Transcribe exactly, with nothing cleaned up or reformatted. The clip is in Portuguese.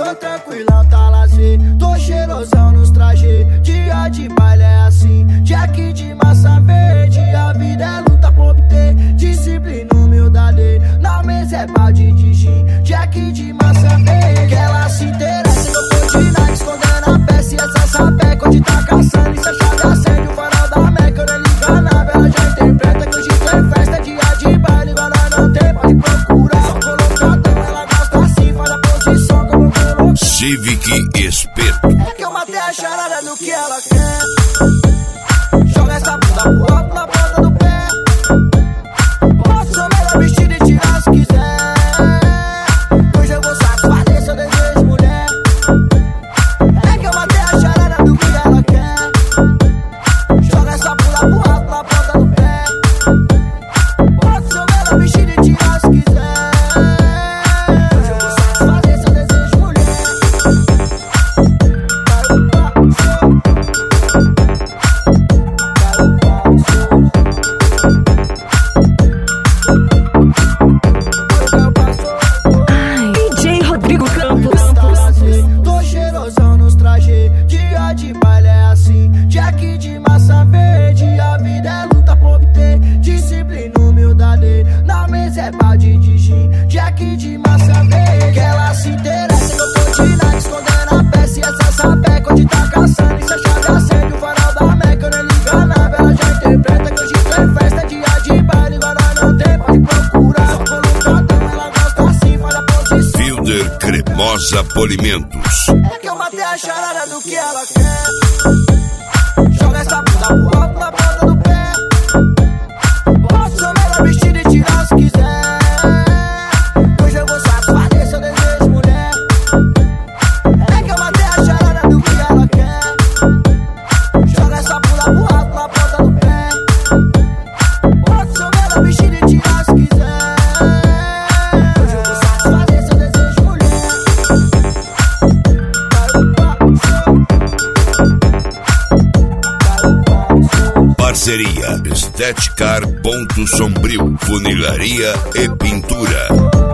Tô tranquilão, tá lazer, tô cheirosão nos trajes. Dia de baile é assim, Jack de massa verde. A vida é luta pra obter disciplina, humildade. Na mesa é balde de gin, Jack de massa verde. Que ela se interessa, eu tô de night, escondendo a peça. E essa sapeca onde tá caçando, e se a chave acende o farol da Meca. Eu nem liga nada, ela já interpreta que hoje tem festa. É dia de baile, igual nós não tem, pode procurar. Só colocadão, ela gosta assim, faz a posição como eu coloquei. Civic Espeto. É que eu matei a charada do que ela quer. Joga essa bunda pro alto na ponta do pé. Posso ser melhor vestido e tirar se quiser. Hoje eu vou satisfazer seu desejo, mulher. É que eu matei a charada do que ela quer. Joga essa bunda pro alto na ponta do pé. Posso ser melhor vestido e tirar se quiser. Hoje eu vou satisfazer seu desejo, mulher. D J Rodrigo Campos. Tô cheirosão nos trajes, dia de baile é assim, Jack de massa verde. A vida é luta pra obter disciplina, humildade. Na mesa é balde de gin, Jack de massa verde. Que ela se interessa, que eu tô de night, escondendo a peça. E essa sapeca onde tá caçando, e se a chave acende o farol da Meca. Eu nem liga nada, ela já interpreta que hoje tem festa. É dia de baile, igual nós não tem, pode procurar. Só colocadão, ela gosta assim, faz a posição. Fielder Cremosa Polimentos. É que eu matei a charada do que ela quer. Joga essa bunda pro alto na ponta do pé. Posso ser melhor vestido e tirar se quiser. Hoje eu vou satisfazer seu desejo, mulher. É que eu matei a charada do que ela quer. Joga essa bunda pro alto na ponta do pé. Posso ser melhor vestido e tirar se quiser. Hoje eu vou satisfazer seu desejo, mulher. Parceria Esteticar Ponto Sombrio, Funilaria e Pintura.